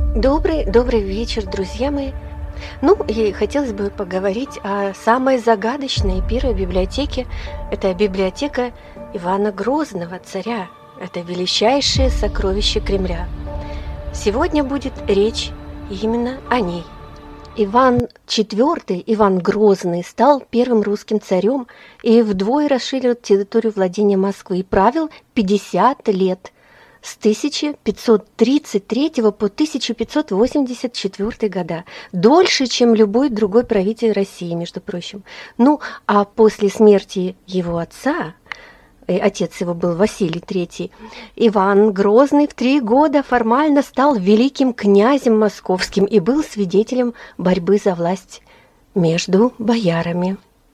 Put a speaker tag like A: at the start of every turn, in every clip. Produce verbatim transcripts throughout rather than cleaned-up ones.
A: Добрый, добрый вечер, друзья мои. Ну, и хотелось бы поговорить о самой загадочной первой библиотеке. Это библиотека Ивана Грозного, царя. Это величайшее сокровище Кремля. Сегодня будет речь именно о ней. Иван четвёртый, Иван Грозный, стал первым русским царем и вдвое расширил территорию владения Москвы и правил пятьдесят лет – с тысяча пятьсот тридцать третьего по тысяча пятьсот восемьдесят четвёртый года. Дольше, чем любой другой правитель России, между прочим. Ну, а после смерти его отца, э, отец его был Василий третий, Иван Грозный в три года формально стал великим князем московским и был свидетелем борьбы за власть между боярами.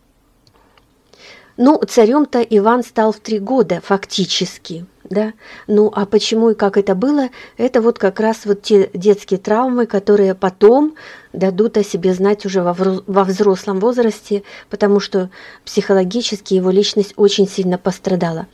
A: Ну, царем-то Иван стал в три года фактически, да. Ну, а почему и как это было, это вот как раз вот те детские травмы, которые потом дадут о себе знать уже во, во взрослом возрасте, потому что психологически его личность очень сильно пострадала.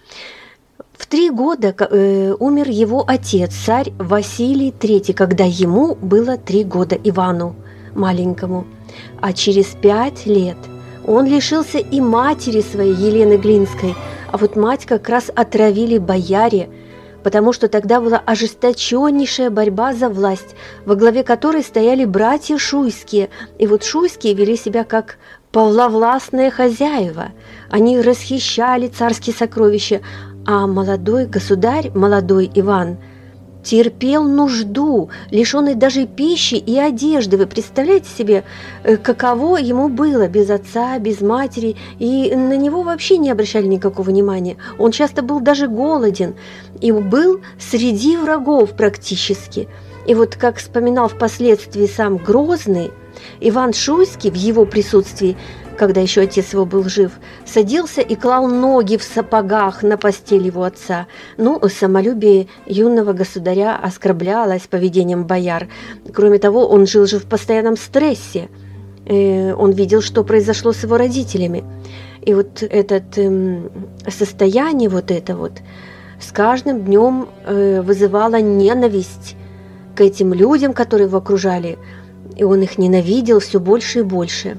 A: В три года э, умер его отец, царь Василий третий, когда ему было три года, Ивану маленькому, а через пять лет он лишился и матери своей, Елены Глинской, а вот мать как раз отравили бояре, потому что тогда была ожесточеннейшая борьба за власть, во главе которой стояли братья Шуйские, и вот Шуйские вели себя как полновластные хозяева, они расхищали царские сокровища, а молодой государь, молодой Иван, терпел нужду, лишенный даже пищи и одежды. Вы представляете себе, каково ему было без отца, без матери, и на него вообще не обращали никакого внимания. Он часто был даже голоден и был среди врагов практически. И вот как вспоминал впоследствии сам Грозный, Иван Шуйский в его присутствии, когда еще отец его был жив, садился и клал ноги в сапогах на постель его отца. Ну, самолюбие юного государя оскорблялось поведением бояр. Кроме того, он жил же в постоянном стрессе. Он видел, что произошло с его родителями. И вот это состояние вот это вот с каждым днем вызывало ненависть к этим людям, которые его окружали. И он их ненавидел все больше и больше.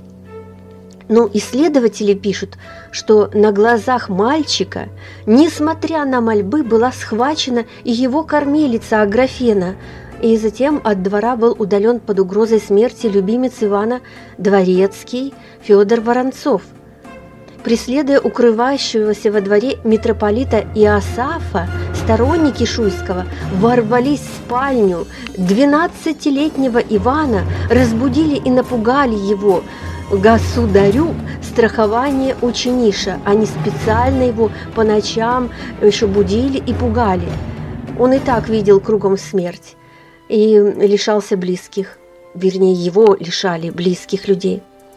A: Но исследователи пишут, что на глазах мальчика, несмотря на мольбы, была схвачена и его кормилица Аграфена, и затем от двора был удален под угрозой смерти любимец Ивана дворецкий Федор Воронцов. Преследуя укрывающегося во дворе митрополита Иосафа, сторонники Шуйского ворвались в спальню двенадцатилетнего Ивана, разбудили и напугали его. Государю страхование учениша, они специально его по ночам еще будили и пугали. Он и так видел кругом смерть и лишался близких, вернее, его лишали близких людей.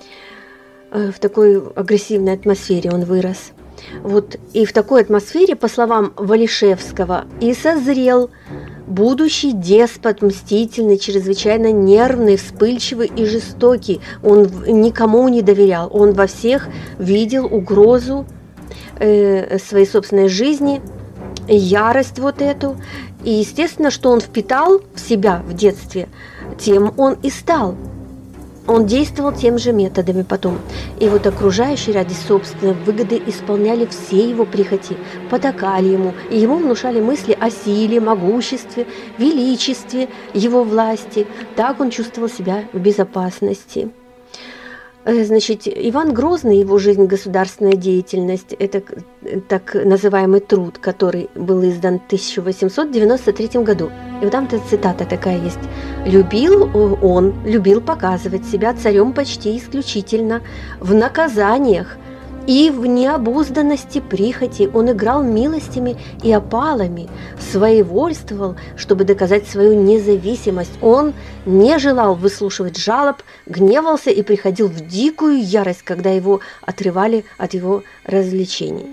A: В такой агрессивной атмосфере он вырос. Вот и в такой атмосфере, по словам Валишевского, и созрел будущий деспот, мстительный, чрезвычайно нервный, вспыльчивый и жестокий. Он никому не доверял, он во всех видел угрозу э, своей собственной жизни, ярость вот эту. И естественно, что он впитал в себя в детстве, тем он и стал. Он действовал тем же методами потом. И вот окружающие ради собственной выгоды исполняли все его прихоти, потакали ему, и ему внушали мысли о силе, могуществе, величестве его власти. Так он чувствовал себя в безопасности. Значит, Иван Грозный, его жизнь, государственная деятельность, это так называемый труд, который был издан в тысяча восемьсот девяносто третьем году. И вот там-то цитата такая есть. «Любил он, любил показывать себя царем почти исключительно в наказаниях и в необузданности прихоти. Он играл милостями и опалами, своевольствовал, чтобы доказать свою независимость. Он не желал выслушивать жалоб, гневался и приходил в дикую ярость, когда его отрывали от его развлечений».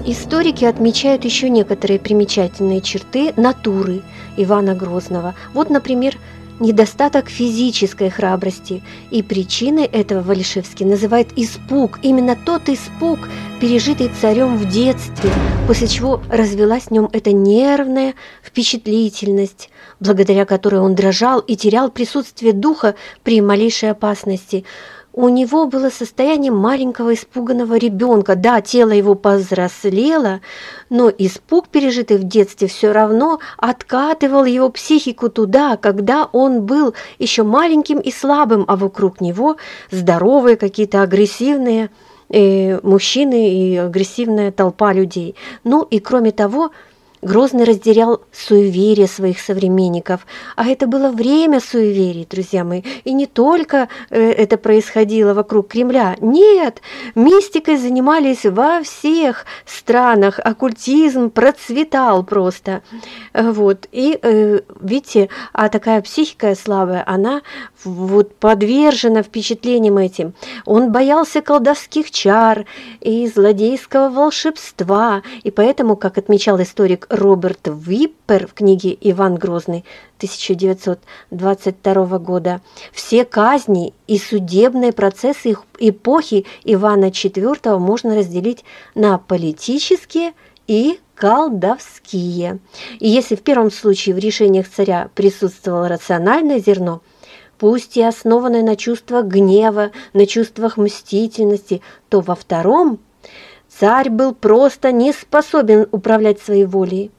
A: Историки отмечают еще некоторые примечательные черты натуры Ивана Грозного. Вот, например, недостаток физической храбрости. И причиной этого Валишевский называет испуг. Именно тот испуг, пережитый царем в детстве, после чего развилась в нем эта нервная впечатлительность, благодаря которой он дрожал и терял присутствие духа при малейшей опасности. У него было состояние маленького испуганного ребенка. Да, тело его повзрослело, но испуг, пережитый в детстве, все равно откатывал его психику туда, когда он был еще маленьким и слабым, а вокруг него здоровые какие-то агрессивные э, мужчины и агрессивная толпа людей. Ну и кроме того, Грозный разделял суеверия своих современников, а это было время суеверий, друзья мои, и не только э, это происходило вокруг Кремля. Нет, мистикой занимались во всех странах, оккультизм процветал просто. Вот. И э, видите, а такая психика слабая, она вот подвержена впечатлениям этим. Он боялся колдовских чар и злодейского волшебства, и поэтому, как отмечал историк Роберт Виппер в книге «Иван Грозный» тысяча девятьсот двадцать второго года, все казни и судебные процессы эпохи Ивана четвёртого можно разделить на политические и колдовские. И если в первом случае в решениях царя присутствовало рациональное зерно, пусть и основанное на чувствах гнева, на чувствах мстительности, то во втором царь был просто не способен управлять своей волей.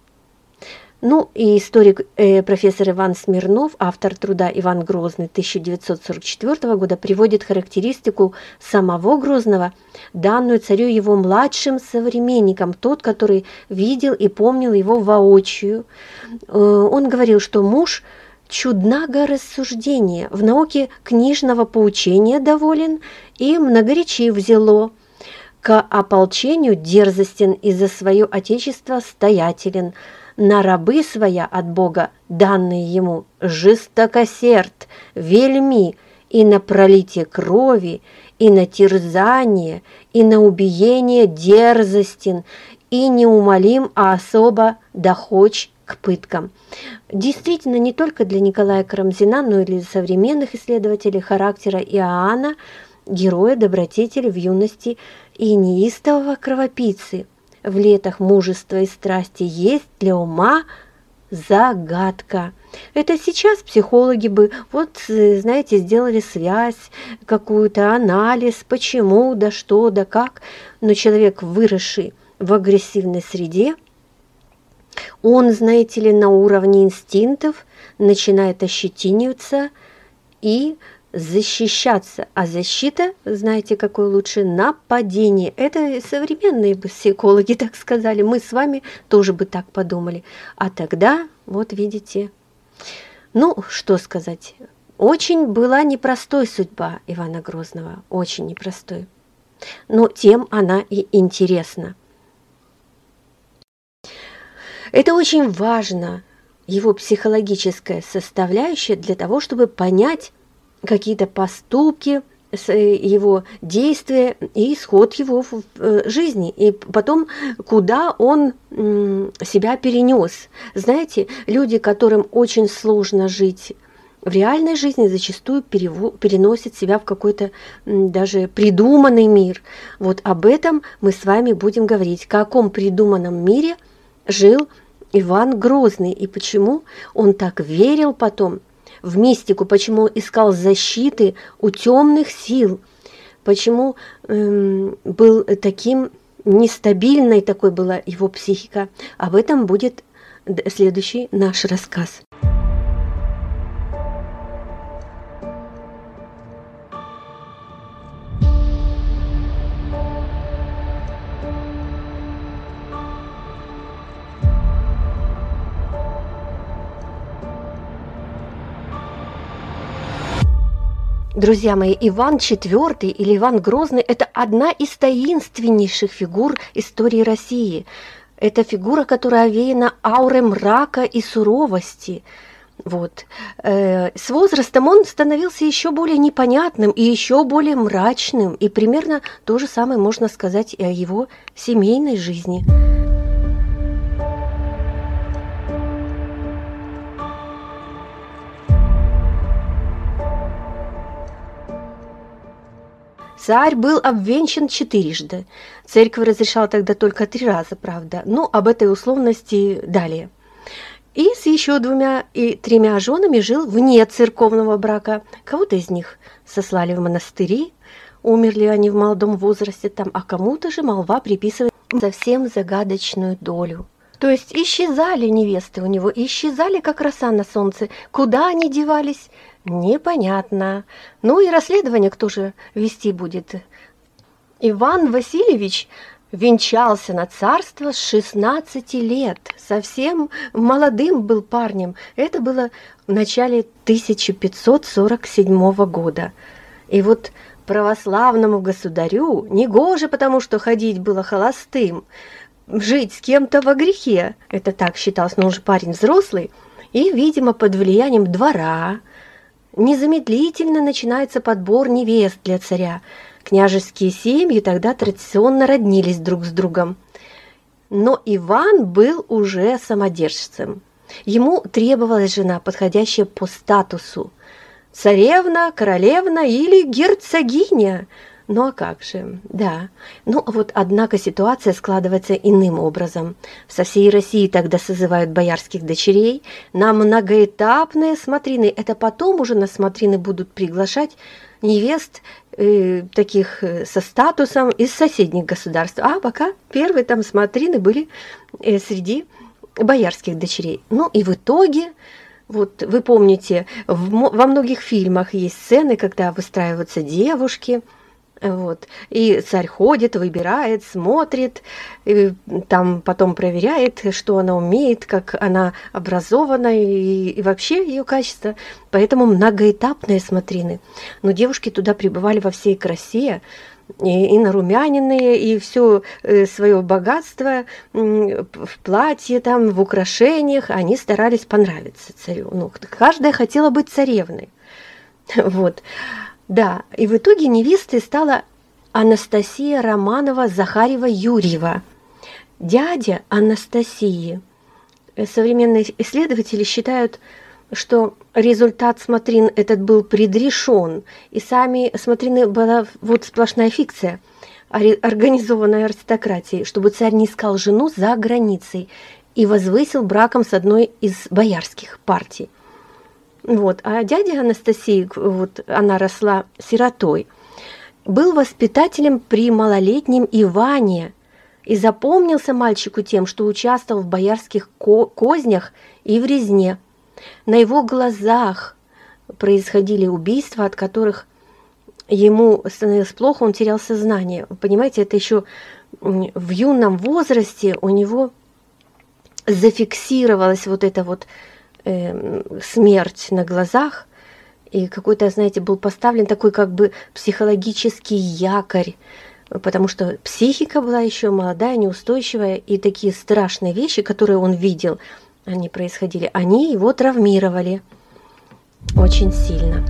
A: Ну и историк э, профессор Иван Смирнов, автор труда «Иван Грозный» тысяча девятьсот сорок четвёртого года, приводит характеристику самого Грозного, данную царю его младшим современникам, тот, который видел и помнил его воочию. Э, он говорил, что муж чуднаго рассуждения, в науке книжного поучения доволен и многоречив зело, к ополчению дерзостен и за свое отечество стоятелен, на рабы своя от Бога, данные ему, жестокосерд, вельми, и на пролитие крови, и на терзание, и на убиение дерзостен, и неумолим, а особо доходч к пыткам. Действительно, не только для Николая Карамзина, но и для современных исследователей характера Иоанна, героя добродетели в юности и неистового кровопийцы в летах мужества и страсти есть для ума загадка. Это сейчас психологи бы, вот, знаете, сделали связь, какую-то анализ, почему, да что, да как, но человек, выросший в агрессивной среде, он, знаете ли, на уровне инстинктов начинает ощетиниваться и защищаться. А защита, знаете, какое лучше? Нападение. Это современные бы психологи так сказали. Мы с вами тоже бы так подумали. А тогда, вот видите, ну, что сказать. Очень была непростой судьба Ивана Грозного. Очень непростой. Но тем она и интересна. Это очень важно, его психологическая составляющая, для того, чтобы понять какие-то поступки, его действия и исход его в жизни, и потом, куда он себя перенес. Знаете, люди, которым очень сложно жить в реальной жизни, зачастую переносят себя в какой-то даже придуманный мир. Вот об этом мы с вами будем говорить, в каком придуманном мире жил Иван Грозный и почему он так верил потом в мистику, почему искал защиты у темных сил, почему эм, был таким нестабильной такой была его психика. Об этом будет следующий наш рассказ. Друзья мои, Иван четвёртый или Иван Грозный – это одна из таинственнейших фигур истории России. Это фигура, которая овеяна аурой мрака и суровости. Вот. Э, с возрастом он становился еще более непонятным и еще более мрачным, и примерно то же самое можно сказать и о его семейной жизни. Царь был обвенчан четырежды. Церковь разрешала тогда только три раза, правда. Но об этой условности далее. И с еще двумя и тремя женами жил вне церковного брака. Кого-то из них сослали в монастыри, умерли они в молодом возрасте там, а кому-то же молва приписывает совсем загадочную долю. То есть исчезали невесты у него, исчезали как роса на солнце. Куда они девались, непонятно. Ну и расследование кто же вести будет? Иван Васильевич венчался на царство с шестнадцати лет, совсем молодым был парнем. Это было в начале тысяча пятьсот сорок седьмого года. И вот православному государю негоже, потому что ходить было холостым, жить с кем-то во грехе. Это так считалось, но он же парень взрослый. И, видимо, под влиянием двора незамедлительно начинается подбор невест для царя. Княжеские семьи тогда традиционно роднились друг с другом. Но Иван был уже самодержцем. Ему требовалась жена, подходящая по статусу. Царевна, королевна или герцогиня. Ну а как же, да. Ну вот, однако ситуация складывается иным образом. Со всей России тогда созывают боярских дочерей на многоэтапные смотрины. Это потом уже на смотрины будут приглашать невест э, таких э, со статусом из соседних государств. А пока первые там смотрины были э, среди боярских дочерей. Ну и в итоге, вот вы помните, в, во многих фильмах есть сцены, когда выстраиваются девушки. Вот. И царь ходит, выбирает, смотрит, и там потом проверяет, что она умеет, как она образована и, и вообще ее качество. Поэтому многоэтапные смотрины. Но девушки туда прибывали во всей красе, и, и нарумяненные, и все э, свое богатство э, в платье, там, в украшениях. Они старались понравиться царю. Ну, каждая хотела быть царевной. Вот. Да, и в итоге невестой стала Анастасия Романова-Захарьева-Юрьева, дядя Анастасии. Современные исследователи считают, что результат смотрин этот был предрешен, и сами смотрины была вот сплошная фикция, организованная аристократией, чтобы царь не искал жену за границей и возвысил браком с одной из боярских партий. Вот. А дядя Анастасии, вот, она росла сиротой, был воспитателем при малолетнем Иване и запомнился мальчику тем, что участвовал в боярских ко- кознях и в резне. На его глазах происходили убийства, от которых ему становилось плохо, он терял сознание. Вы понимаете, это еще в юном возрасте у него зафиксировалась вот эта вот смерть на глазах, и какой-то, знаете, был поставлен такой как бы психологический якорь, потому что психика была еще молодая, неустойчивая, и такие страшные вещи, которые он видел, они происходили, они его травмировали очень сильно.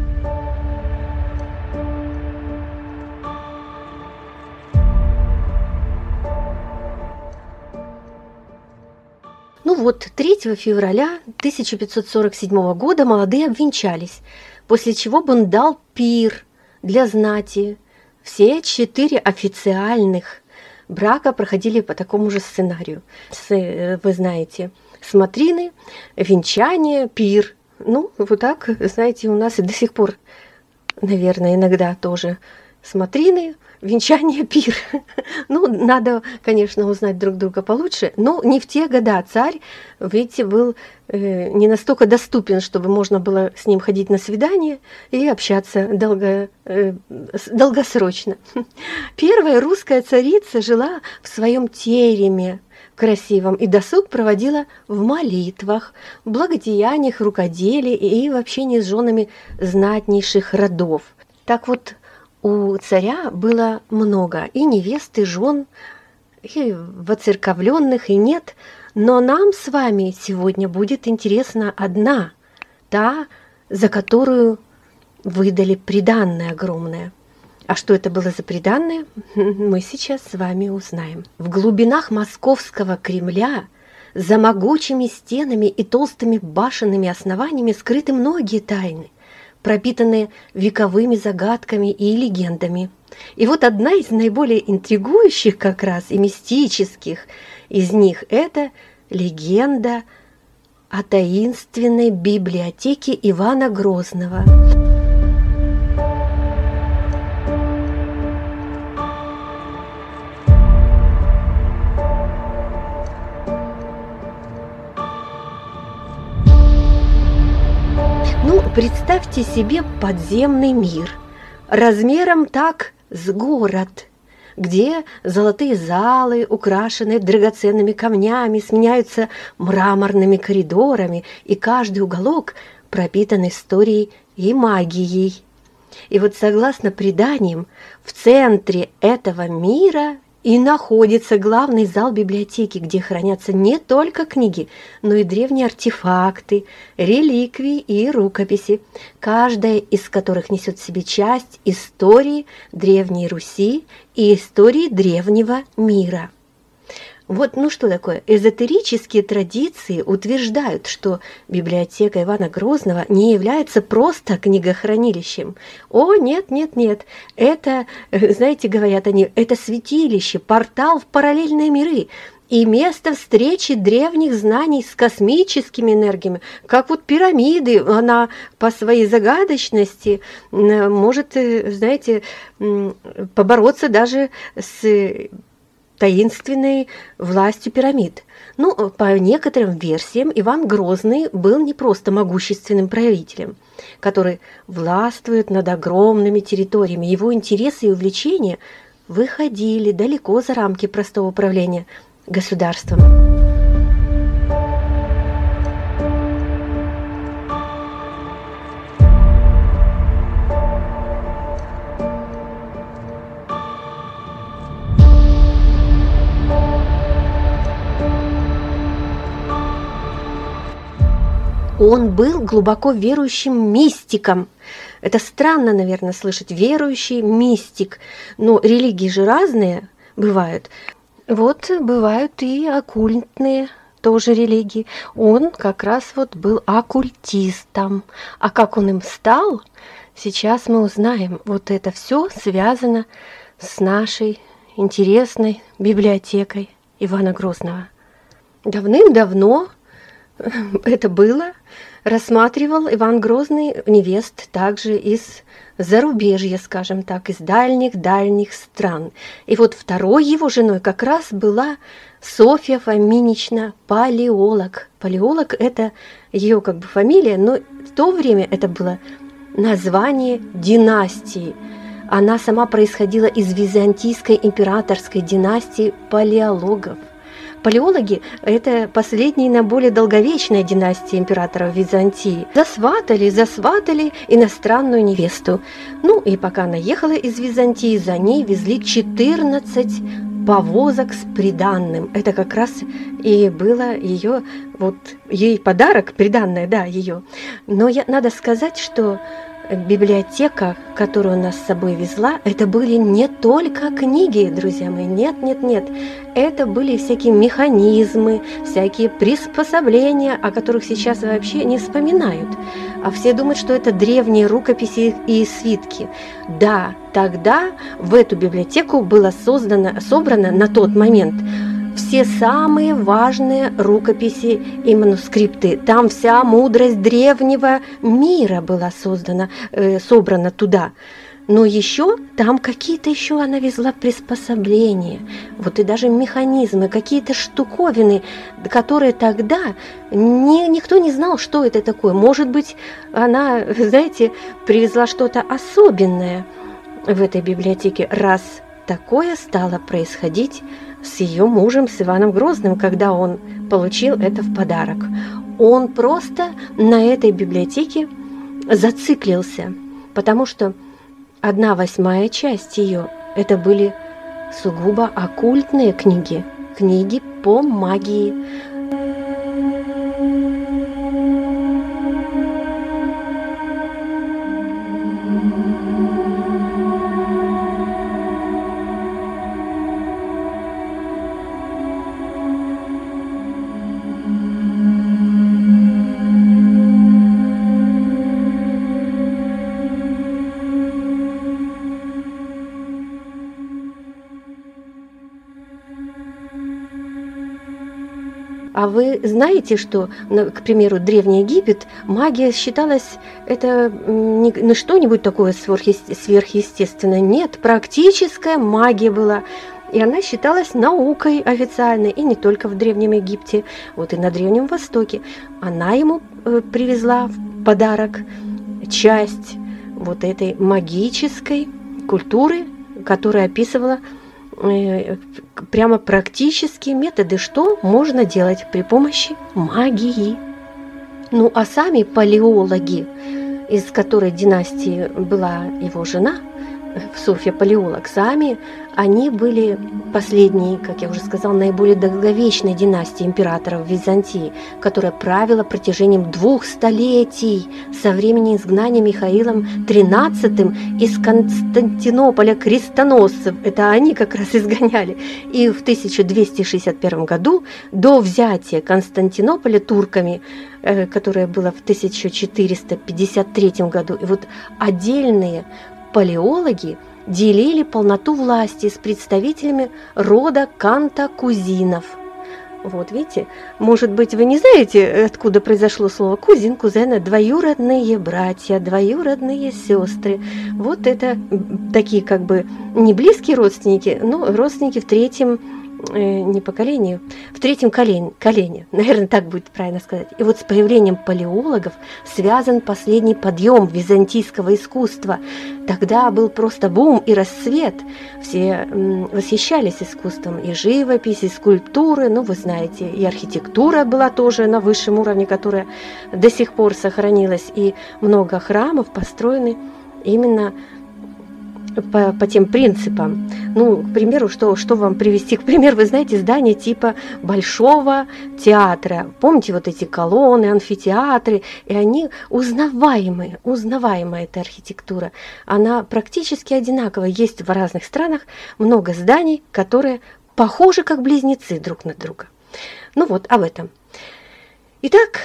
A: Ну вот, третьего февраля тысяча пятьсот сорок седьмого года молодые обвенчались, после чего он дал пир для знати. Все четыре официальных брака проходили по такому же сценарию. Вы знаете, смотрины, венчание, пир. Ну, вот так, знаете, у нас и до сих пор, наверное, иногда тоже смотрины, венчание, пир. Ну, надо, конечно, узнать друг друга получше, но не в те года царь, видите, был э, не настолько доступен, чтобы можно было с ним ходить на свидание и общаться долго, э, долгосрочно. Первая русская царица жила в своем тереме красивом и досуг проводила в молитвах, в благодеяниях, рукоделии и в общении с женами знатнейших родов. Так вот, у царя было много и невест, и жен, и воцерковленных, и нет. Но нам с вами сегодня будет интересна одна, та, за которую выдали приданное огромное. А что это было за приданное, мы сейчас с вами узнаем. В глубинах московского Кремля, за могучими стенами и толстыми башенными основаниями скрыты многие тайны, пропитанные вековыми загадками и легендами. И вот одна из наиболее интригующих как раз и мистических из них – это легенда о таинственной библиотеке Ивана Грозного. Ну, представьте себе подземный мир, размером так с город, где золотые залы, украшенные драгоценными камнями, сменяются мраморными коридорами, и каждый уголок пропитан историей и магией. И вот согласно преданиям, в центре этого мира и находится главный зал библиотеки, где хранятся не только книги, но и древние артефакты, реликвии и рукописи, каждая из которых несет в себе часть истории Древней Руси и истории древнего мира. Вот, ну что такое? Эзотерические традиции утверждают, что библиотека Ивана Грозного не является просто книгохранилищем. О, нет, нет, нет, это, знаете, говорят они, это святилище, портал в параллельные миры и место встречи древних знаний с космическими энергиями, как вот пирамиды, она по своей загадочности может, знаете, побороться даже с таинственной властью пирамид. Ну, по некоторым версиям, Иван Грозный был не просто могущественным правителем, который властвует над огромными территориями. Его интересы и увлечения выходили далеко за рамки простого управления государством. Он был глубоко верующим мистиком. Это странно, наверное, слышать верующий мистик. Но религии же разные бывают. Вот бывают и оккультные тоже религии. Он как раз вот был оккультистом. А как он им стал, сейчас мы узнаем. Вот это все связано с нашей интересной библиотекой Ивана Грозного. Давным-давно это было, рассматривал Иван Грозный невест также из зарубежья, скажем так, из дальних-дальних стран. И вот второй его женой как раз была Софья Фоминична Палеолог. Палеолог – это ее как бы фамилия, но в то время это было название династии. Она сама происходила из византийской императорской династии палеологов. Палеологи – это последняя, наиболее долговечная династия императоров Византии. Засватали, засватали иностранную невесту. Ну и пока она ехала из Византии, за ней везли четырнадцать повозок с приданным. Это как раз и было ее, вот ей подарок, приданное, да, ее. Но я, надо сказать, что библиотека, которую она с собой везла, это были не только книги, друзья мои, нет, нет, нет. Это были всякие механизмы, всякие приспособления, о которых сейчас вообще не вспоминают. А все думают, что это древние рукописи и свитки. Да, тогда в эту библиотеку было создано, собрано на тот момент все самые важные рукописи и манускрипты. Там вся мудрость древнего мира была создана, э, собрана туда. Но еще там какие-то еще она везла приспособления, вот и даже механизмы, какие-то штуковины, которые тогда не, никто не знал, что это такое. Может быть, она, знаете, привезла что-то особенное в этой библиотеке, раз такое стало происходить с ее мужем, с Иваном Грозным, когда он получил это в подарок. Он просто на этой библиотеке зациклился, потому что одна восьмая часть ее – это были сугубо оккультные книги, книги по магии. А вы знаете, что, к примеру, Древний Египет, магия считалась, это не что-нибудь такое сверхъестественное, нет, практическая магия была. И она считалась наукой официальной, и не только в Древнем Египте, вот и на Древнем Востоке. Она ему привезла в подарок часть вот этой магической культуры, которая описывала прямо практические методы, что можно делать при помощи магии. Ну а сами палеологи, из которой династии была его жена, Софья Палеолог, сами они были последней, как я уже сказала, наиболее долговечной династией императоров Византии, которая правила протяжением двух столетий со времени изгнания Михаилом тринадцатым из Константинополя крестоносцев. Это они как раз изгоняли. И в тысяча двести шестьдесят первом году до взятия Константинополя турками, которое было в тысяча четыреста пятьдесят третьем году, и вот отдельные палеологи делили полноту власти с представителями рода Кантакузинов. Вот, видите, может быть, вы не знаете, откуда произошло слово кузин, кузена, двоюродные братья, двоюродные сестры. Вот это такие как бы не близкие родственники, но родственники в третьем э, не поколении, в третьем колене, колене, наверное, так будет правильно сказать. И вот с появлением палеологов связан последний подъем византийского искусства. Тогда был просто бум и расцвет. Все м, восхищались искусством, и живопись, и скульптуры, ну, вы знаете, и архитектура была тоже на высшем уровне, которая до сих пор сохранилась, и много храмов построены именно по, по тем принципам. Ну, к примеру, что, что вам привести? К примеру, вы знаете, здание типа Большого театра. Помните вот эти колонны, амфитеатры? И они узнаваемые, узнаваемая эта архитектура. Она практически одинаковая. Есть в разных странах много зданий, которые похожи как близнецы друг на друга. Ну вот, об этом. Итак,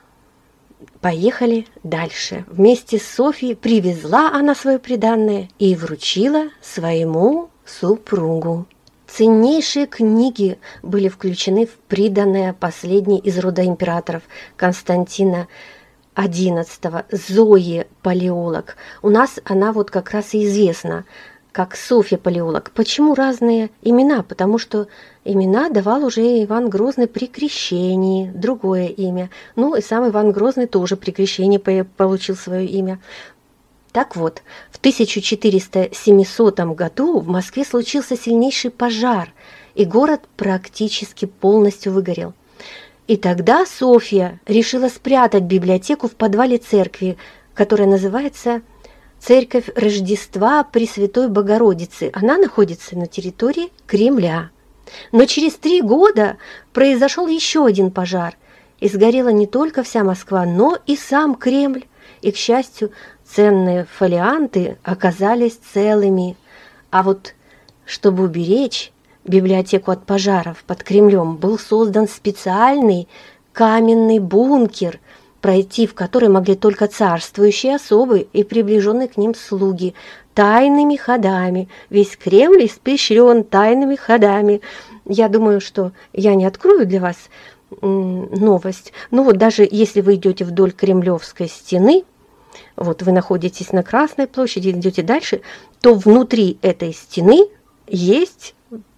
A: поехали дальше. Вместе с Софьей привезла она свое приданное и вручила своему супругу. Ценнейшие книги были включены в приданное последней из рода императоров Константина одиннадцатого, Зои Палеолог. У нас она вот как раз и известна как Софья Палеолог. Почему разные имена? Потому что имена давал уже Иван Грозный при крещении, другое имя. Ну и сам Иван Грозный тоже при крещении получил свое имя. Так вот, в тысяча четыреста семисотом году в Москве случился сильнейший пожар, и город практически полностью выгорел. И тогда Софья решила спрятать библиотеку в подвале церкви, которая называется Церковь Рождества Пресвятой Богородицы. Она находится на территории Кремля. Но через три года произошел еще один пожар, и сгорела не только вся Москва, но и сам Кремль. И, к счастью, ценные фолианты оказались целыми. А вот, чтобы уберечь библиотеку от пожаров под Кремлем, был создан специальный каменный бункер, пройти в который могли только царствующие особы и приближенные к ним слуги, тайными ходами. Весь Кремль испещрен тайными ходами. Я думаю, что я не открою для вас новость. Но вот даже если вы идете вдоль Кремлевской стены, вот вы находитесь на Красной площади, идете дальше, то внутри этой стены есть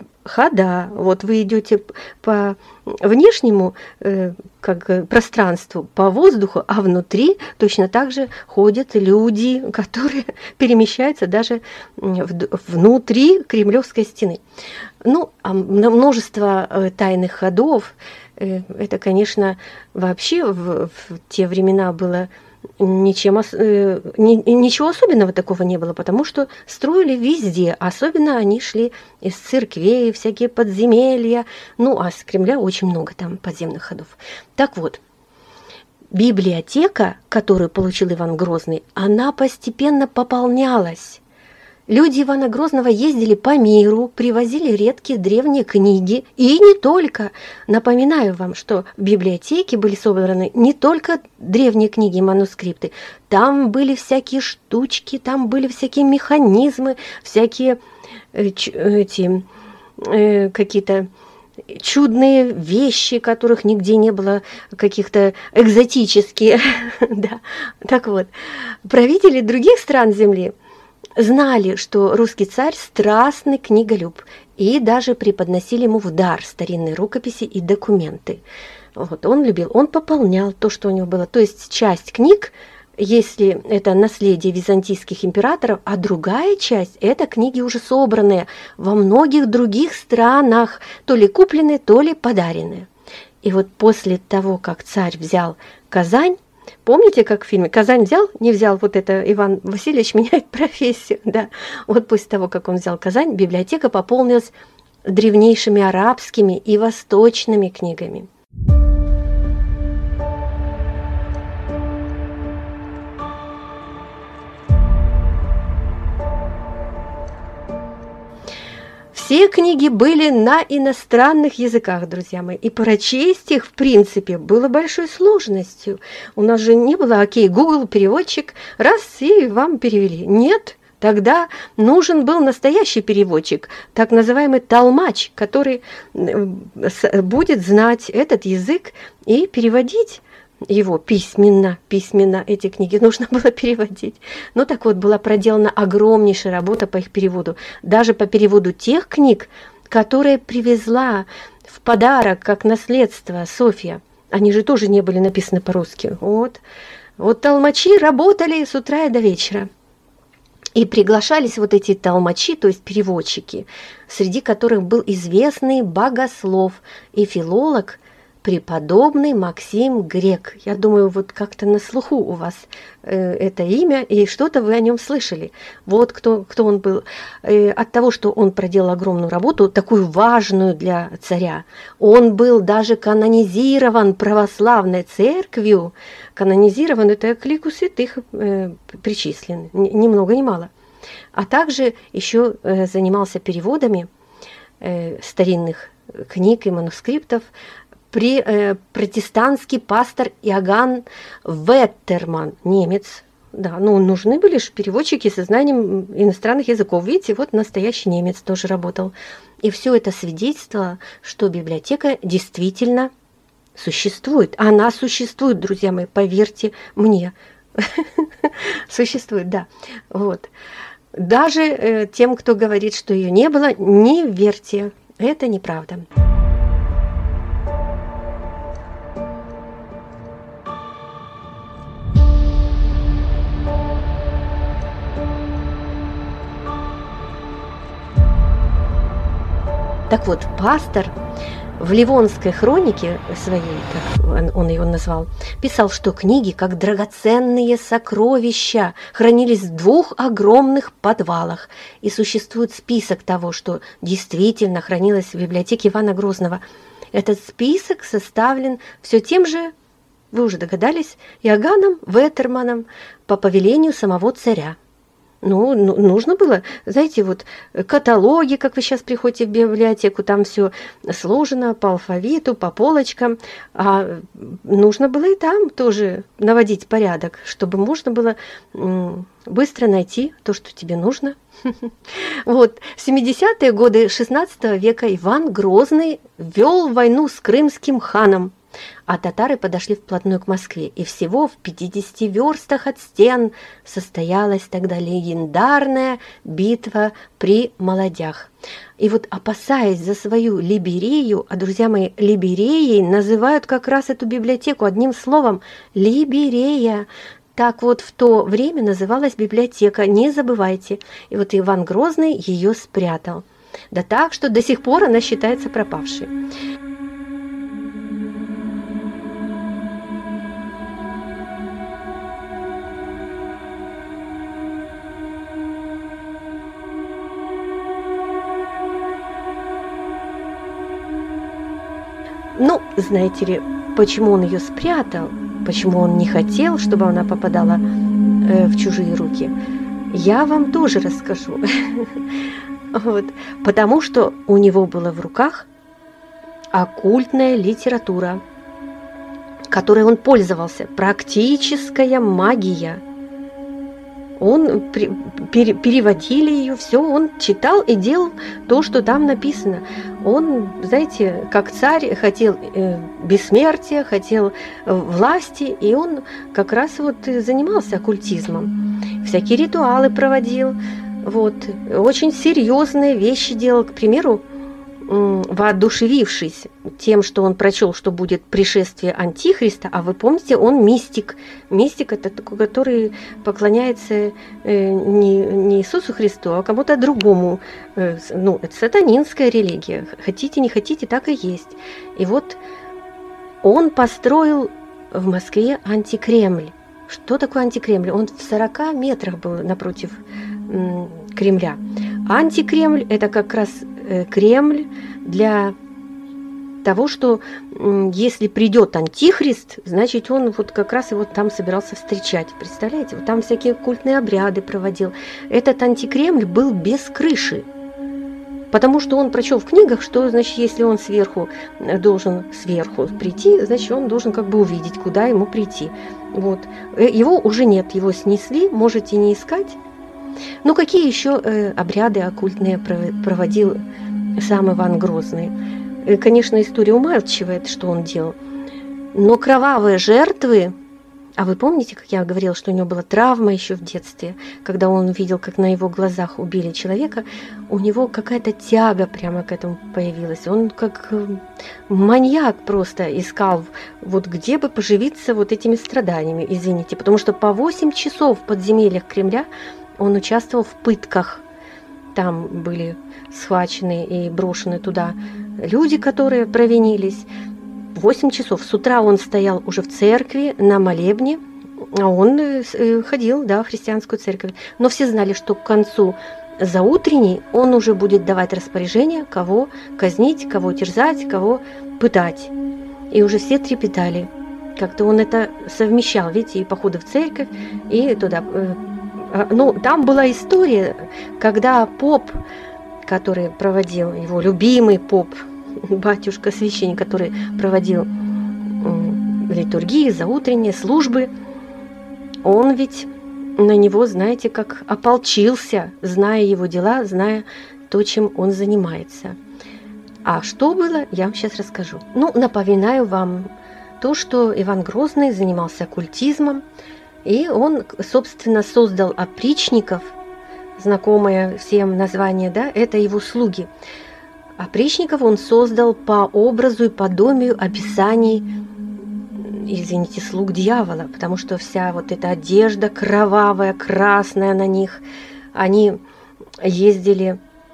A: хода. Вот вы идете по внешнему э, как пространству, по воздуху, а внутри точно так же ходят люди, которые перемещаются даже в, внутри Кремлевской стены. Ну, а множество э, тайных ходов, э, это, конечно, вообще в, в те времена было Ничем, э, ни, ничего особенного такого не было, потому что строили везде. Особенно они шли из церквей, всякие подземелья. Ну, а с Кремля очень много там подземных ходов. Так вот, библиотека, которую получил Иван Грозный, она постепенно пополнялась. Люди Ивана Грозного ездили по миру, привозили редкие древние книги, и не только. Напоминаю вам, что в библиотеке были собраны не только древние книги и манускрипты, там были всякие штучки, там были всякие механизмы, всякие э, эти э, какие-то чудные вещи, которых нигде не было, каких-то экзотические. Да. Так вот, правители других стран Земли знали, что русский царь страстный книголюб, и даже преподносили ему в дар старинные рукописи и документы. Вот, он любил, он пополнял то, что у него было. То есть часть книг, если это наследие византийских императоров, а другая часть – это книги уже собранные во многих других странах, то ли купленные, то ли подаренные. И вот после того, как царь взял Казань, помните, как в фильме «Казань взял, не взял», вот это Иван Васильевич меняет профессию, да. Вот после того, как он взял Казань, библиотека пополнилась древнейшими арабскими и восточными книгами. Все книги были на иностранных языках, друзья мои, и прочесть их, в принципе, было большой сложностью. У нас же не было, окей, Google, переводчик, раз, и вам перевели. Нет, тогда нужен был настоящий переводчик, так называемый толмач, который будет знать этот язык и переводить его письменно, письменно эти книги нужно было переводить. Ну так вот, была проделана огромнейшая работа по их переводу. Даже по переводу тех книг, которые привезла в подарок, как наследство Софья. Они же тоже не были написаны по-русски. Вот. Вот толмачи работали с утра и до вечера. И приглашались вот эти толмачи, то есть переводчики, среди которых был известный богослов и филолог, преподобный Максим Грек. Я думаю, вот как-то на слуху у вас э, это имя, и что-то вы о нем слышали. Вот кто, кто он был. Э, от того, что он проделал огромную работу, такую важную для царя, он был даже канонизирован православной церковью. Канонизирован, это к лику святых э, причислен, ни, ни много ни мало. А также еще э, занимался переводами э, старинных книг и манускриптов при э, протестантский пастор Иоганн Веттерман, немец. Да, ну нужны были же переводчики со знанием иностранных языков. Видите, вот настоящий немец тоже работал. И все это свидетельствовало, что библиотека действительно существует. Она существует, друзья мои, поверьте мне. Существует, да. Вот. Даже э, тем, кто говорит, что ее не было, не верьте. Это неправда. Так вот, пастор в Ливонской хронике своей, как он ее назвал, писал, что книги, как драгоценные сокровища, хранились в двух огромных подвалах, и существует список того, что действительно хранилось в библиотеке Ивана Грозного. Этот список составлен все тем же, вы уже догадались, Иоганном Веттерманом по повелению самого царя. Ну, нужно было, знаете, вот каталоги, как вы сейчас приходите в библиотеку, там все сложено по алфавиту, по полочкам, а нужно было и там тоже наводить порядок, чтобы можно было быстро найти то, что тебе нужно. Вот, в семидесятые годы шестнадцатого века Иван Грозный вел войну с крымским ханом, а татары подошли вплотную к Москве, и всего в пятидесяти верстах от стен состоялась тогда легендарная битва при Молодях. И вот, опасаясь за свою Либерею, а, друзья мои, Либереей называют как раз эту библиотеку одним словом – Либерея. Так вот в то время называлась библиотека, не забывайте. И вот Иван Грозный ее спрятал. Да так, что до сих пор она считается пропавшей. Ну, знаете ли, почему он ее спрятал, почему он не хотел, чтобы она попадала э, в чужие руки, я вам тоже расскажу. Вот. Потому что у него была в руках оккультная литература, которой он пользовался, практическая магия. Он при, пере, переводили ее, все, он читал и делал то, что там написано. Он, знаете, как царь хотел э, бессмертия, хотел э, власти, и он как раз вот занимался оккультизмом. Всякие ритуалы проводил, вот, очень серьезные вещи делал, к примеру, воодушевившись тем, что он прочел, что будет пришествие Антихриста, а вы помните, он мистик. Мистик – это такой, который поклоняется не, не Иисусу Христу, а кому-то другому. Ну, это сатанинская религия. Хотите, не хотите, так и есть. И вот он построил в Москве антикремль. Что такое антикремль? Он в сорока метрах был напротив Кремля. Антикремль – это как раз Кремль для того, что если придет Антихрист, значит, он вот как раз его там собирался встречать. Представляете? Вот там всякие культные обряды проводил. Этот антикремль был без крыши, потому что он прочел в книгах, что, значит, если он сверху должен сверху прийти, значит, он должен как бы увидеть, куда ему прийти. Вот. Его уже нет, его снесли, можете не искать. Ну, какие еще э, обряды оккультные проводил сам Иван Грозный? Э, конечно, история умалчивает, что он делал. Но кровавые жертвы, а вы помните, как я говорила, что у него была травма еще в детстве, когда он увидел, как на его глазах убили человека, у него какая-то тяга прямо к этому появилась. Он как маньяк просто искал, вот где бы поживиться вот этими страданиями, извините, потому что по восемь часов в подземельях Кремля он участвовал в пытках. Там были схвачены и брошены туда люди, которые провинились. Восемь часов. С утра он стоял уже в церкви на молебне, а он ходил, да, в христианскую церковь. Но все знали, что к концу заутренней он уже будет давать распоряжение, кого казнить, кого терзать, кого пытать. И уже все трепетали. Как-то он это совмещал, видите, и походы в церковь, и туда... Ну, там была история, когда поп, который проводил, его любимый поп, батюшка, священник, который проводил литургии, заутренние службы, он ведь на него, знаете, как ополчился, зная его дела, зная то, чем он занимается. А что было, я вам сейчас расскажу. Ну, напоминаю вам то, что Иван Грозный занимался оккультизмом, и он, собственно, создал опричников, знакомое всем название, да, это его слуги. Опричников он создал по образу и подобию описаний, извините, слуг дьявола, потому что вся вот эта одежда кровавая, красная на них, они ездили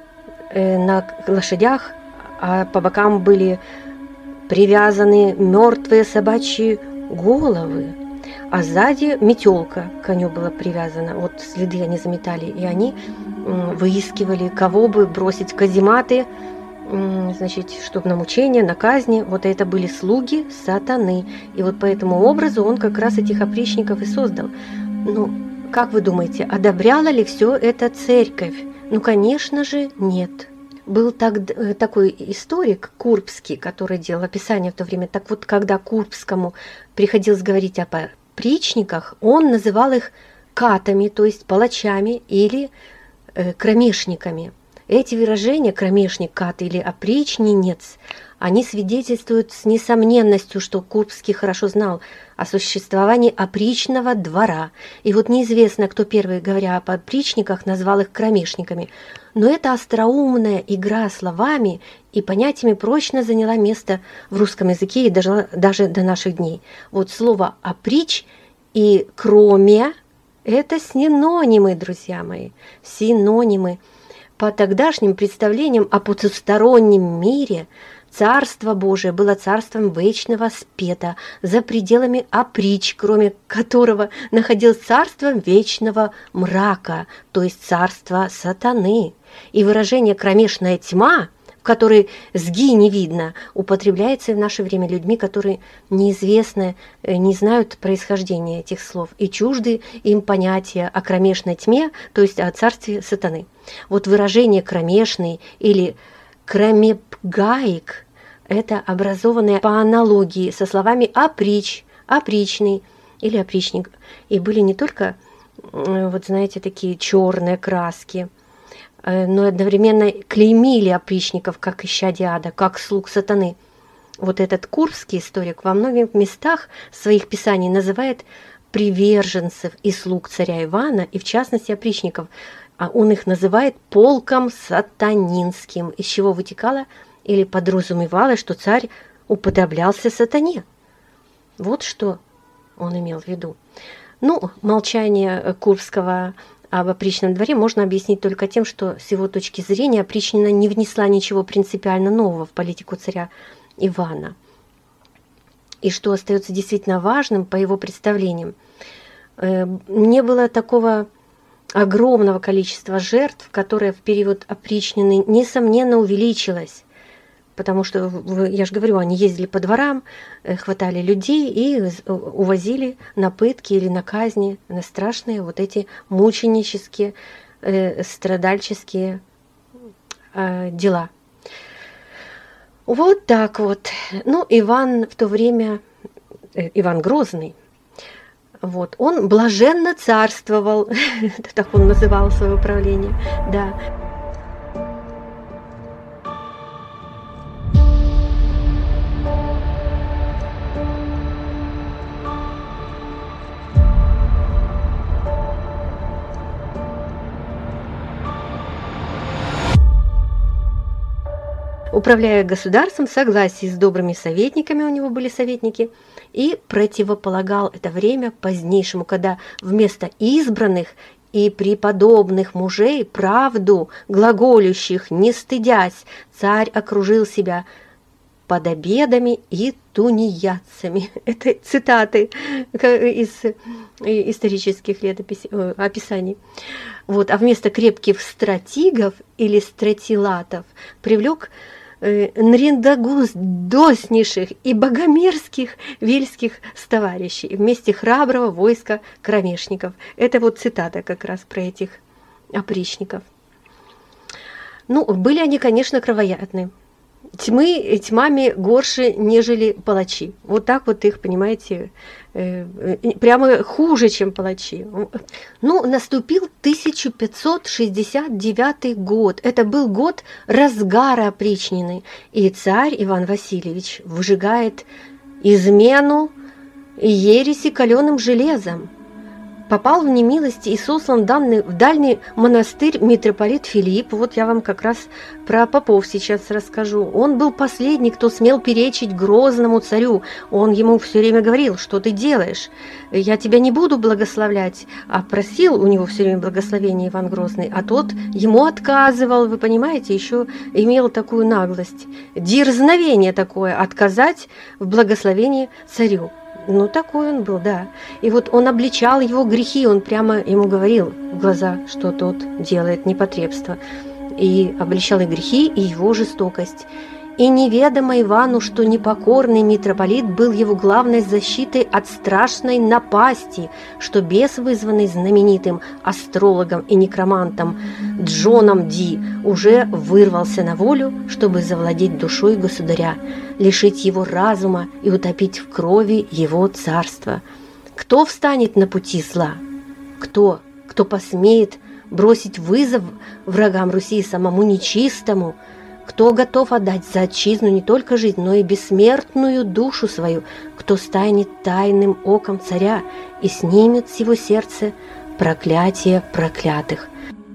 A: э, на лошадях, а по бокам были привязаны мертвые собачьи головы. А сзади метелка к коню была привязана. Вот следы они заметали. И они выискивали, кого бы бросить в казематы, значит, чтобы на мучение, на казни. Вот это были слуги сатаны. И вот по этому образу он как раз этих опричников и создал. Ну, как вы думаете, одобряла ли все это церковь? Ну, конечно же, нет. Был так, такой историк Курбский, который делал описание в то время. Так вот, когда Курбскому приходилось говорить о опричниках, он называл их катами, то есть палачами или э, кромешниками. Эти выражения «кромешник», «кат» или «опричнинец», они свидетельствуют с несомненностью, что Курбский хорошо знал о существовании опричного двора. И вот неизвестно, кто первый, говоря об опричниках, назвал их кромешниками. Но эта остроумная игра словами и понятиями прочно заняла место в русском языке и даже, даже до наших дней. Вот слово «оприч» и «кроме» – это синонимы, друзья мои, синонимы. По тогдашним представлениям о потустороннем мире Царство Божие было царством вечного спета за пределами оприч, кроме которого находилось царство вечного мрака, то есть царство сатаны. И выражение «кромешная тьма», в которой сги не видно, употребляется в наше время людьми, которые неизвестны, не знают происхождения этих слов и чужды им понятия о кромешной тьме, то есть о царстве сатаны. Вот выражение «кромешный» или «кромепгаик» – это образованное по аналогии со словами «оприч», «опричный» или «опричник». И были не только вот знаете, такие черные краски, но одновременно клеймили опричников как исчадие ада, как слуг сатаны. Вот этот курбский историк во многих местах своих писаний называет приверженцев и слуг царя Ивана, и в частности опричников, а он их называет полком сатанинским, из чего вытекало или подразумевалось, что царь уподоблялся сатане. Вот что он имел в виду. Ну, молчание Курбского об опричном дворе можно объяснить только тем, что с его точки зрения опричнина не внесла ничего принципиально нового в политику царя Ивана. И что остается действительно важным по его представлениям, э, не было такого огромного количества жертв, которое в период опричнины, несомненно, увеличилось. Потому что, я же говорю, они ездили по дворам, хватали людей и увозили на пытки или на казни, на страшные вот эти мученические, э, страдальческие э, дела. Вот так вот. Ну, Иван в то время, э, Иван Грозный, вот, он блаженно царствовал, так он называл свое правление, да. Управляя государством в согласии с добрыми советниками, у него были советники, и противополагал это время позднейшему, когда вместо избранных и преподобных мужей, правду глаголющих, не стыдясь, царь окружил себя подобедами и тунеядцами. Это цитаты из исторических летописей, описаний. Вот, а вместо крепких стратигов или стратилатов привлек нрендагуздоснейших и богомерзких вельских товарищей вместе храброго войска кромешников. Это вот цитата как раз про этих опричников. Ну, были они, конечно, кровоядны. Тьмы тьмами горше, нежели палачи. Вот так вот их, понимаете, э, прямо хуже, чем палачи. Ну, наступил тысяча пятьсот шестьдесят девятый год. Это был год разгара опричнины. И царь Иван Васильевич выжигает измену и ереси каленым железом. Попал в немилости и сослан в дальний, в дальний монастырь митрополит Филипп. Вот я вам как раз про попов сейчас расскажу. Он был последний, кто смел перечить грозному царю. Он ему все время говорил: что ты делаешь? Я тебя не буду благословлять. А просил у него все время благословения Иван Грозный, а тот ему отказывал. Вы понимаете, еще имел такую наглость, дерзновение такое, отказать в благословении царю. Ну, такой он был, да. И вот он обличал его грехи, он прямо ему говорил в глаза, что тот делает непотребство. И обличал и грехи, и его жестокость. И неведомо Ивану, что непокорный митрополит был его главной защитой от страшной напасти, что бес, вызванный знаменитым астрологом и некромантом Джоном Ди, уже вырвался на волю, чтобы завладеть душой государя, лишить его разума и утопить в крови его царство. Кто встанет на пути зла? Кто? Кто посмеет бросить вызов врагам Руси самому нечистому? Кто готов отдать за отчизну не только жизнь, но и бессмертную душу свою? Кто станет тайным оком царя и снимет с его сердца проклятие проклятых?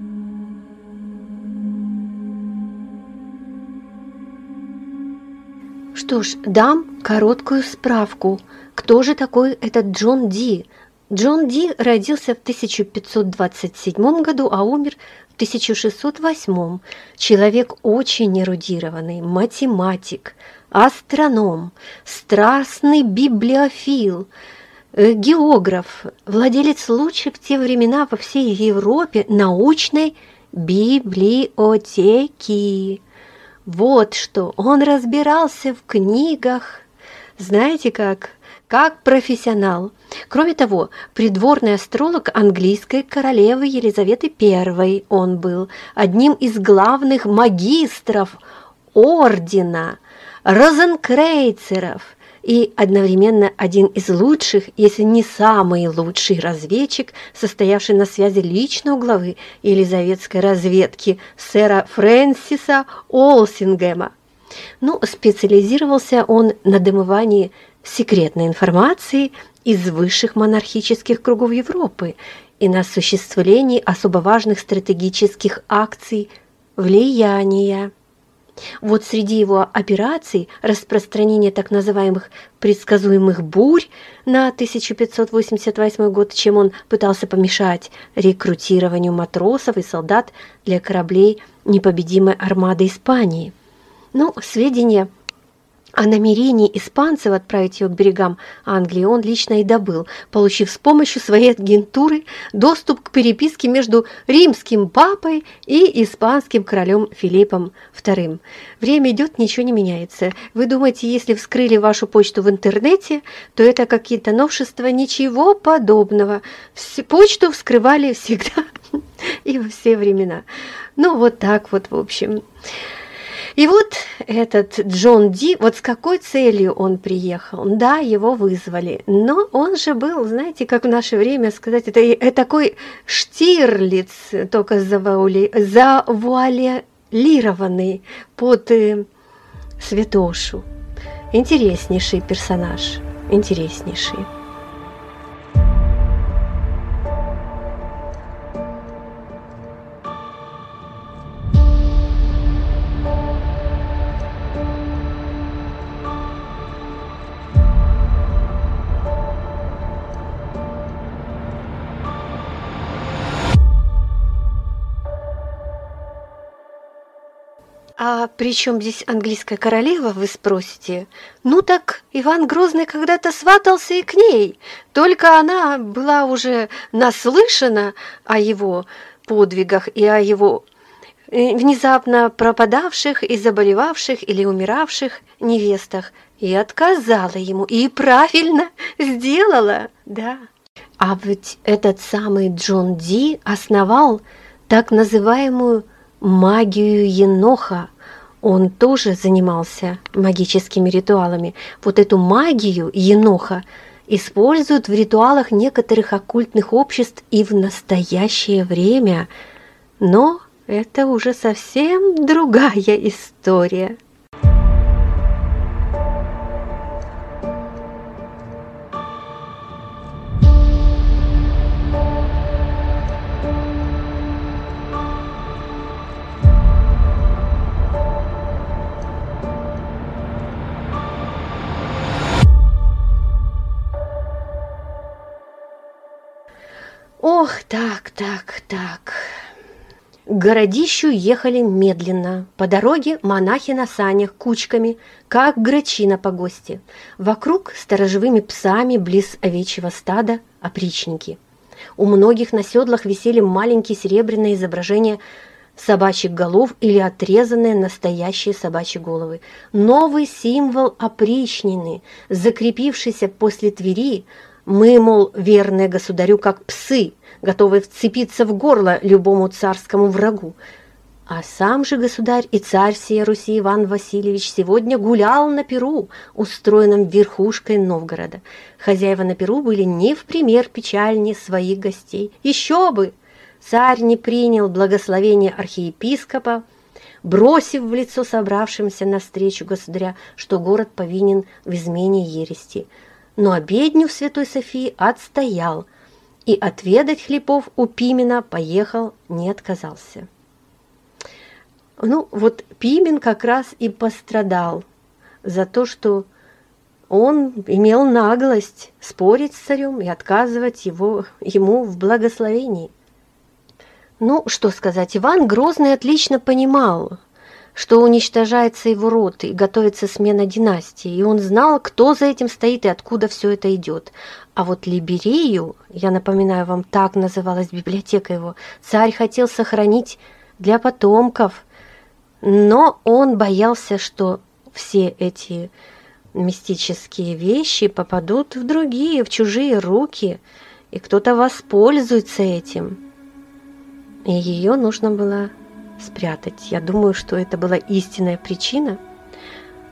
A: Что ж, дам короткую справку. Кто же такой этот Джон Ди? Джон Ди родился в тысяча пятьсот двадцать седьмом году, а умер в тысяча шестьсот восьмом. Человек очень эрудированный, математик, астроном, страстный библиофил, географ, владелец лучшей в те времена во всей Европе научной библиотеки. Вот что, он разбирался в книгах, знаете как, как профессионал. Кроме того, придворный астролог английской королевы Елизаветы Первой он был одним из главных магистров ордена розенкрейцеров, и одновременно один из лучших, если не самый лучший разведчик, состоявший на связи лично у главы елизаветской разведки сэра Фрэнсиса Уолсингема. Ну, специализировался он на домывании секретной информации из высших монархических кругов Европы и на осуществлении особо важных стратегических акций влияния. Вот среди его операций распространение так называемых предсказуемых бурь на тысяча пятьсот восемьдесят восьмой год, чем он пытался помешать рекрутированию матросов и солдат для кораблей непобедимой армады Испании. Ну, сведения о намерении испанцев отправить его к берегам Англии он лично и добыл, получив с помощью своей агентуры доступ к переписке между римским папой и испанским королем Филиппом вторым. Время идет, ничего не меняется. Вы думаете, если вскрыли вашу почту в интернете, то это какие-то новшества? Ничего подобного. Почту вскрывали всегда и во все времена. Ну, вот так вот, в общем. И вот этот Джон Ди, вот с какой целью он приехал? Да, его вызвали, но он же был, знаете, как в наше время сказать, это, это такой Штирлиц, только завуали, завуалированный под э, святошу. Интереснейший персонаж, интереснейший. А при чем здесь английская королева, вы спросите? Ну так Иван Грозный когда-то сватался и к ней, только она была уже наслышана о его подвигах и о его внезапно пропадавших и заболевавших или умиравших невестах, и отказала ему, и правильно сделала, да. А ведь этот самый Джон Ди основал так называемую магию Еноха. Он тоже занимался магическими ритуалами. Вот эту магию Еноха используют в ритуалах некоторых оккультных обществ и в настоящее время. Но это уже совсем другая история. Ох, так, так, так. К городищу ехали медленно. По дороге монахи на санях кучками, как грачи на погосте. Вокруг сторожевыми псами близ овечьего стада опричники. У многих на седлах висели маленькие серебряные изображения собачьих голов или отрезанные настоящие собачьи головы. Новый символ опричнины, закрепившийся после Твери. Мы, мол, верные государю, как псы, готовые вцепиться в горло любому царскому врагу. А сам же государь и царь сей Руси Иван Васильевич сегодня гулял на пиру, устроенном верхушкой Новгорода. Хозяева на пиру были не в пример печальнее своих гостей. Еще бы! Царь не принял благословения архиепископа, бросив в лицо собравшимся навстречу государя, что город повинен в измене ерести. Но обедню в Святой Софии отстоял, и отведать хлебов у Пимена поехал, не отказался. Ну, вот Пимен как раз и пострадал за то, что он имел наглость спорить с царем и отказывать его, ему в благословении. Ну, что сказать, Иван Грозный отлично понимал, что уничтожается его род и готовится смена династии, и он знал, кто за этим стоит и откуда все это идет. А вот Либерею, я напоминаю вам, так называлась библиотека его, царь хотел сохранить для потомков, но он боялся, что все эти мистические вещи попадут в другие, в чужие руки, и кто-то воспользуется этим. И ее нужно было спрятать. Я думаю, что это была истинная причина.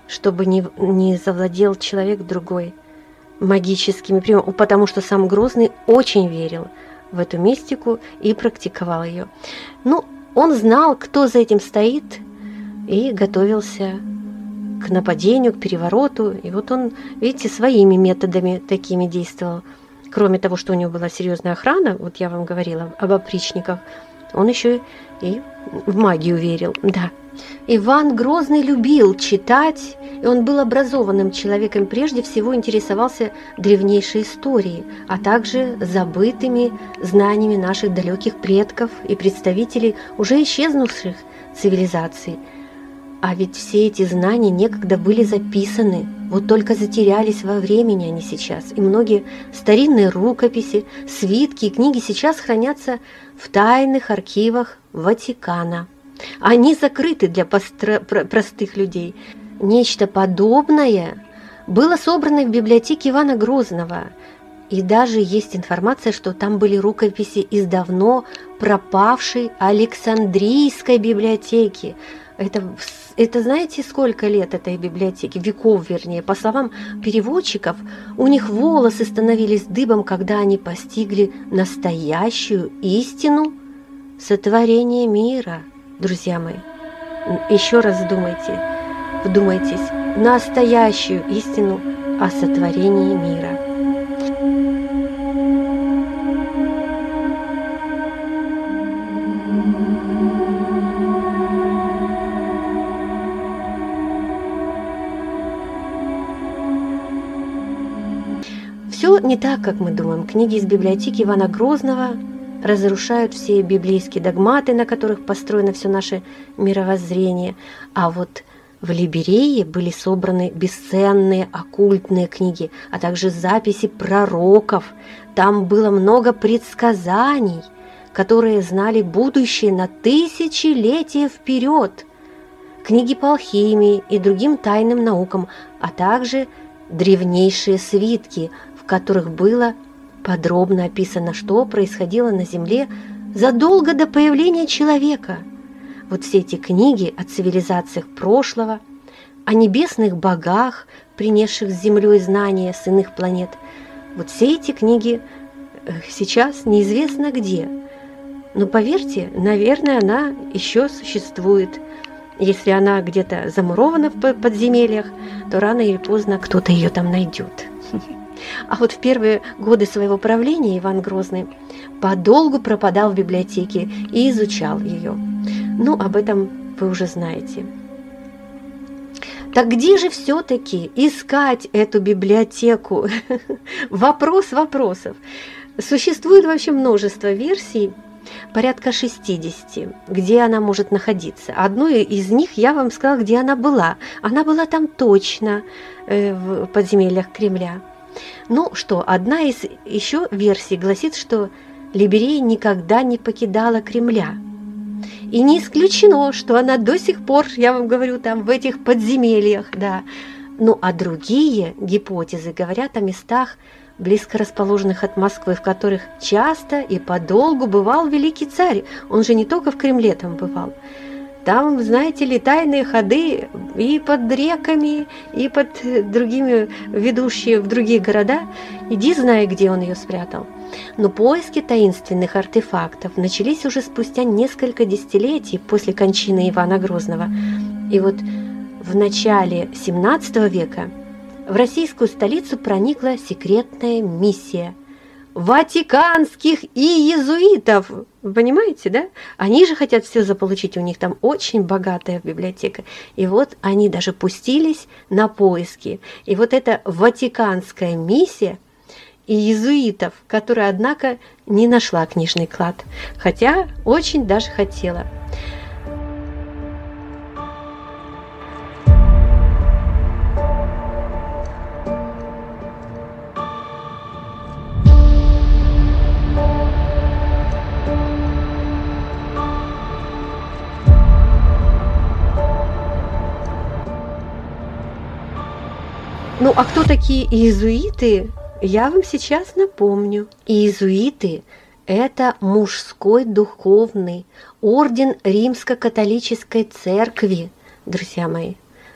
A: чтобы не, не завладел человек другой магическими приемами, потому что сам Грозный очень верил в эту мистику и практиковал ее. Ну, он знал, кто за этим стоит, и готовился к нападению, к перевороту. И вот он, видите, своими методами такими действовал. Кроме того, что у него была серьезная охрана, вот я вам говорила об опричниках, он еще и в магию верил, да. Иван Грозный любил читать, и он был образованным человеком, прежде всего интересовался древнейшей историей, а также забытыми знаниями наших далеких предков и представителей уже исчезнувших цивилизаций. А ведь все эти знания некогда были записаны, вот только затерялись во времени они сейчас. И многие старинные рукописи, свитки и книги сейчас хранятся в тайных архивах Ватикана. Они закрыты для постро- простых людей. Нечто подобное было собрано в библиотеке Ивана Грозного. И даже есть информация, что там были рукописи из давно пропавшей Александрийской библиотеки. Это, это знаете, сколько лет этой библиотеки? Веков, вернее. По словам переводчиков, у них волосы становились дыбом, когда они постигли настоящую истину сотворения мира. Друзья мои, еще раз вдумайте, вдумайтесь, настоящую истину о сотворении мира. Все не так, как мы думаем. Книги из библиотеки Ивана Грозного разрушают все библейские догматы, на которых построено все наше мировоззрение. А вот в Либерее были собраны бесценные оккультные книги, а также записи пророков. Там было много предсказаний, которые знали будущее на тысячелетия вперед. Книги по алхимии и другим тайным наукам, а также древнейшие свитки, в которых было подробно описано, что происходило на Земле задолго до появления человека. Вот все эти книги о цивилизациях прошлого, о небесных богах, принесших с Землей знания с иных планет, вот все эти книги сейчас неизвестно где. Но поверьте, наверное, она еще существует. Если она где-то замурована в подземельях, то рано или поздно кто-то ее там найдет. А вот в первые годы своего правления Иван Грозный подолгу пропадал в библиотеке и изучал ее. Ну, об этом вы уже знаете. Так где же все-таки искать эту библиотеку? Вопрос вопросов. Существует вообще множество версий, порядка шестидесяти, где она может находиться. Одну из них я вам сказала, где она была. Она была там точно, э, в подземельях Кремля. Ну что, одна из еще версий гласит, что Либерея никогда не покидала Кремля. И не исключено, что она до сих пор, я вам говорю, там в этих подземельях, да. Ну а другие гипотезы говорят о местах, близко расположенных от Москвы, в которых часто и подолгу бывал великий царь. Он же не только в Кремле там бывал. Там, знаете ли, тайные ходы и под реками, и под другими, ведущие в другие города. Иди знай, где он ее спрятал. Но поиски таинственных артефактов начались уже спустя несколько десятилетий после кончины Ивана Грозного. И вот в начале семнадцатого века в российскую столицу проникла секретная миссия ватиканских и иезуитов. Вы понимаете, да? Они же хотят все заполучить, у них там очень богатая библиотека. И вот они даже пустились на поиски. И вот эта ватиканская миссия иезуитов, которая, однако, не нашла книжный клад, хотя очень даже хотела. Ну, а кто такие иезуиты, я вам сейчас напомню. Иезуиты – это мужской духовный орден Римско-католической церкви, друзья мои.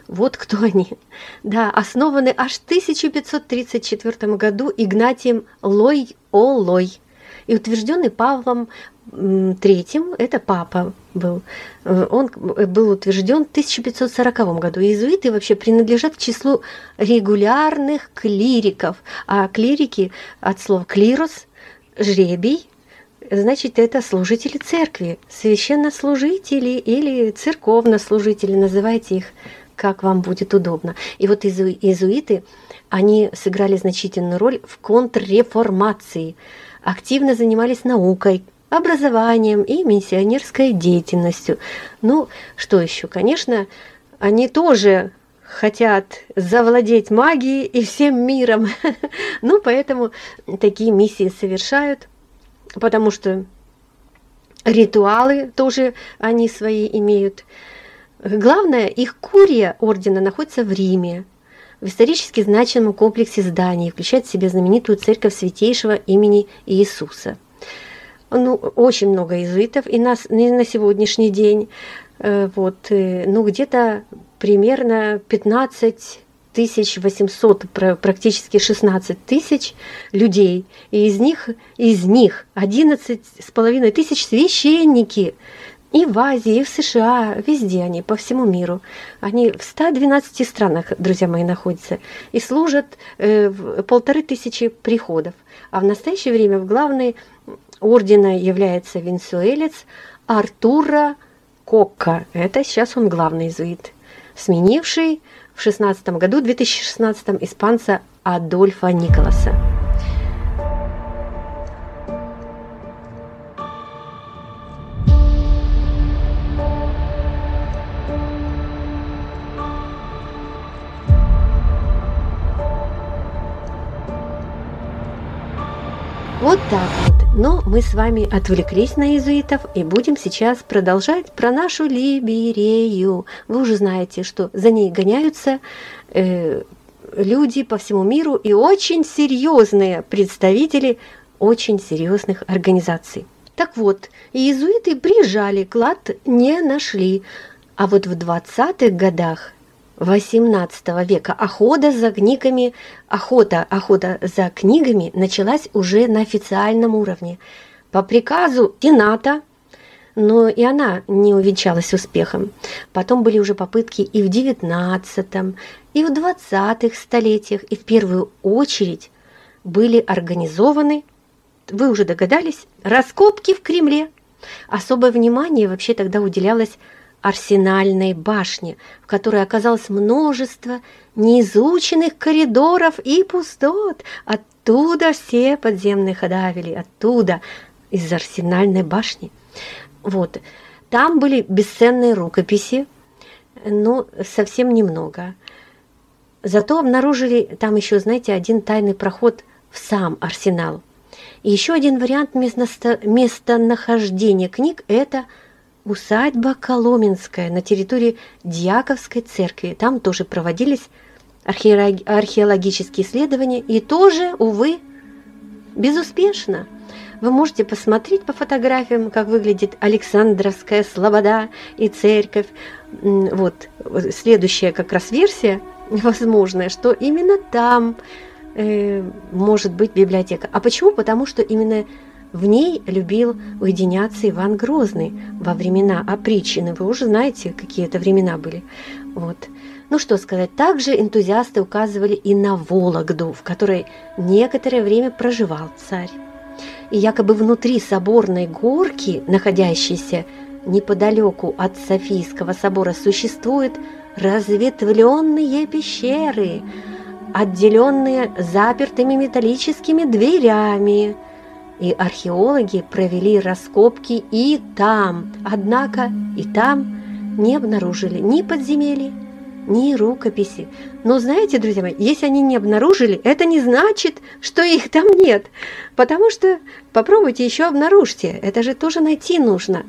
A: Вот кто они. Да, основаны аж в тысяча пятьсот тридцать четвёртом году Игнатием Лой-Олой и утвержденный Павлом Третьим, это папа был, он был утвержден в тысяча пятьсот сороковом году. Иезуиты вообще принадлежат к числу регулярных клириков, а клирики от слова «клирос» – жребий, значит, это служители церкви, священнослужители или церковнослужители, называйте их, как вам будет удобно. И вот иезу, иезуиты, они сыграли значительную роль в контрреформации, активно занимались наукой, образованием и миссионерской деятельностью. Ну, что еще? Конечно, они тоже хотят завладеть магией и всем миром. Ну, поэтому такие миссии совершают, потому что ритуалы тоже они свои имеют. Главное, их курия ордена находится в Риме, в исторически значимом комплексе зданий, включает в себя знаменитую церковь Святейшего имени Иисуса. Ну, очень много иезуитов и на, и на сегодняшний день. Вот, ну, где-то примерно пятнадцать тысяч восемьсот, практически шестнадцать тысяч людей. И из них, из них одиннадцать с половиной тысяч священники. И в Азии, и в США, везде они, по всему миру. Они в ста двенадцати странах, друзья мои, находятся. И служат э, в полторы тысячи приходов. А в настоящее время в главной ордена является венесуэлец Артуро Кокка. Это сейчас он главный иезуит, сменивший в шестнадцатом году, две тысячи шестнадцатом, испанца Адольфа Николаса. Вот так вот. Но мы с вами отвлеклись на иезуитов и будем сейчас продолжать про нашу Либерею. Вы уже знаете, что за ней гоняются э, люди по всему миру и очень серьезные представители очень серьезных организаций. Так вот, иезуиты приезжали, клад не нашли, а вот в двадцатых годах восемнадцатого века охота за книгами, охота, охота за книгами началась уже на официальном уровне. По приказу Сената, но и она не увенчалась успехом. Потом были уже попытки и в девятнадцатом, и в двадцатых столетиях, и в первую очередь были организованы, вы уже догадались, раскопки в Кремле. Особое внимание вообще тогда уделялось Арсенальной башне, в которой оказалось множество неизученных коридоров и пустот. Оттуда все подземные хода вели, оттуда, из Арсенальной башни. Вот. Там были бесценные рукописи, но совсем немного. Зато обнаружили там еще, знаете, один тайный проход в сам арсенал. И еще один вариант местонахождения книг – это усадьба Коломенская на территории Дьяковской церкви. Там тоже проводились археологические исследования, и тоже, увы, безуспешно. Вы можете посмотреть по фотографиям, как выглядит Александровская слобода и церковь. Вот следующая как раз версия возможная, что именно там э, может быть библиотека. А почему? Потому что именно в ней любил уединяться Иван Грозный во времена опричнины. Вы уже знаете, какие это времена были. Вот. Ну что сказать, также энтузиасты указывали и на Вологду, в которой некоторое время проживал царь. И якобы внутри соборной горки, находящейся неподалеку от Софийского собора, существуют разветвленные пещеры, отделенные запертыми металлическими дверями. И археологи провели раскопки и там, однако и там не обнаружили ни подземелий, ни рукописи. Но знаете, друзья мои, если они не обнаружили, это не значит, что их там нет. Потому что попробуйте еще обнаружьте, это же тоже найти нужно.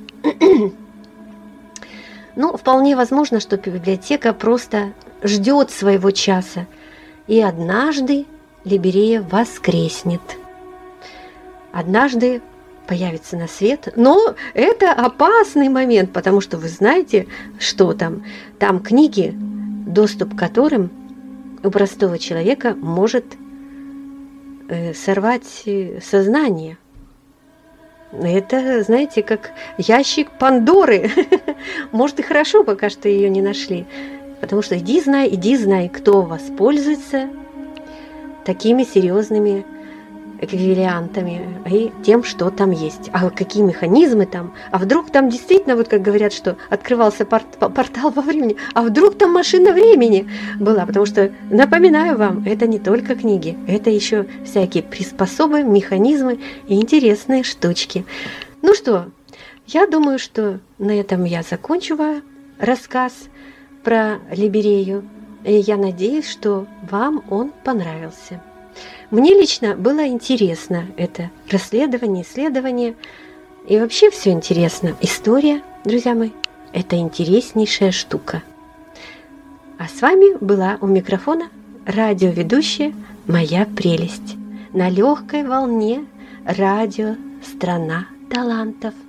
A: Ну, вполне возможно, что библиотека просто ждет своего часа. И однажды Либерея воскреснет. Однажды появится на свет, но это опасный момент, потому что вы знаете, что там. Там книги доступ к которым у простого человека может э, сорвать сознание. Это, знаете, как ящик Пандоры. Может, и хорошо, пока что ее не нашли. Потому что иди знай, иди знай, кто воспользуется такими серьезными эквивалентами и тем, что там есть. А какие механизмы там? А вдруг там действительно, вот как говорят, что открывался порт- портал во времени, а вдруг там машина времени была? Потому что, напоминаю вам, это не только книги, это еще всякие приспособы, механизмы и интересные штучки. Ну что, я думаю, что на этом я закончу рассказ про Либерею. И я надеюсь, что вам он понравился. Мне лично было интересно это расследование, исследование. И вообще все интересно. История, друзья мои, это интереснейшая штука. А с вами была у микрофона радиоведущая «Моя прелесть» на легкой волне радио «Страна талантов».